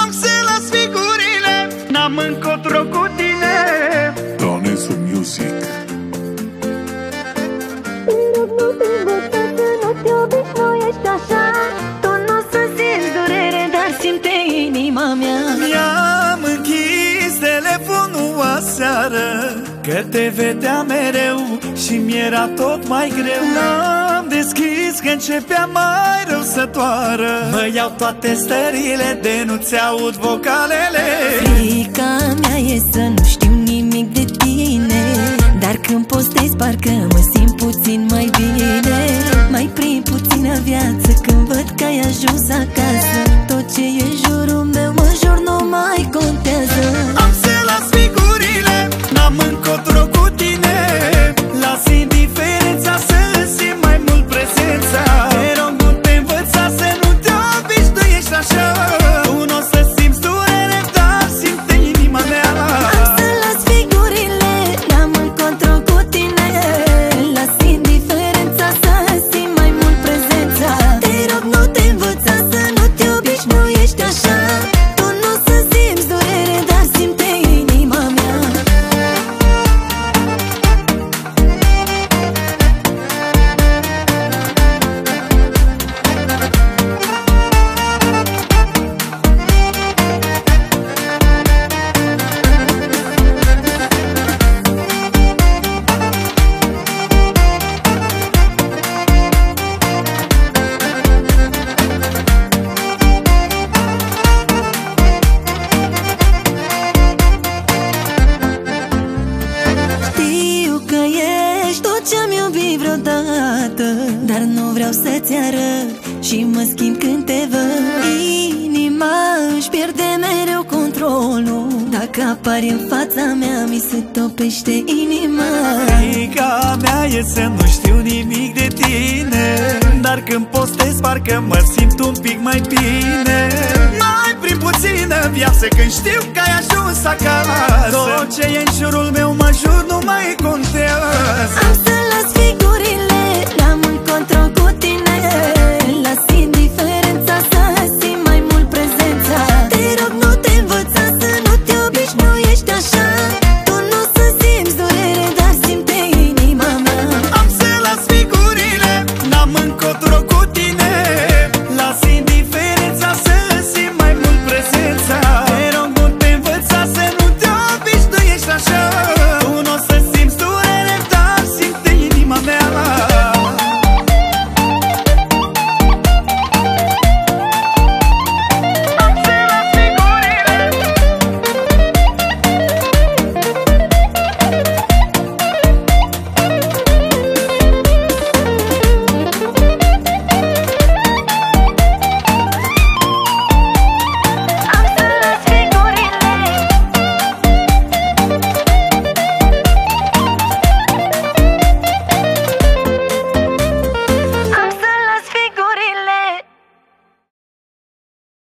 Am să las figurile, n-am încotro cu tine. Donesu Music. Nu te învăța să nu te obișnuiești așa. Tu n-o să simți durere, dar simte inima mea. Mi-am închis telefonul aseară, că te vedeam mereu și mi-era tot mai greu. N-am deschis că începea mai rău să toară. Mă iau toate stările de nu-ți aud vocalele. Frica mea e să nu știu nimic de tine, dar când postezi parcă mă simt puțin mai bine. Mai prind puțină viață când văd că ai ajuns acasă. Tot ce e în jurul meu, mă jur, nu mai contează. Am să las figurile, n-am încotro cu tine. Las indiferența să simt mai mult prezența. Te rog, nu te învăța să nu te obișnuiești așa. Tu n-o să simți durere, dar simte inima mea. Am să las figurile, n-am încotro cu tine. Las indiferența să simt mai mult prezența. Te rog, nu te învăța să nu te obișnuiești așa. Tu n-o să simți durere, dar simte inima mea. Știu că ești tot ce-am iubit vreodată, dar nu vreau să-ți arăt și mă schimb când te văd. Inima își pierde mereu controlul, dacă apari în fața mea mi se topește inima. Frica mea e să nu știu nimic de tine, dar când postez parcă mă simt un pic mai bine. Mai prin puțină viață când știu că ai ajuns acasă. Tot ce e în jurul meu, mă jur, nu mai contează.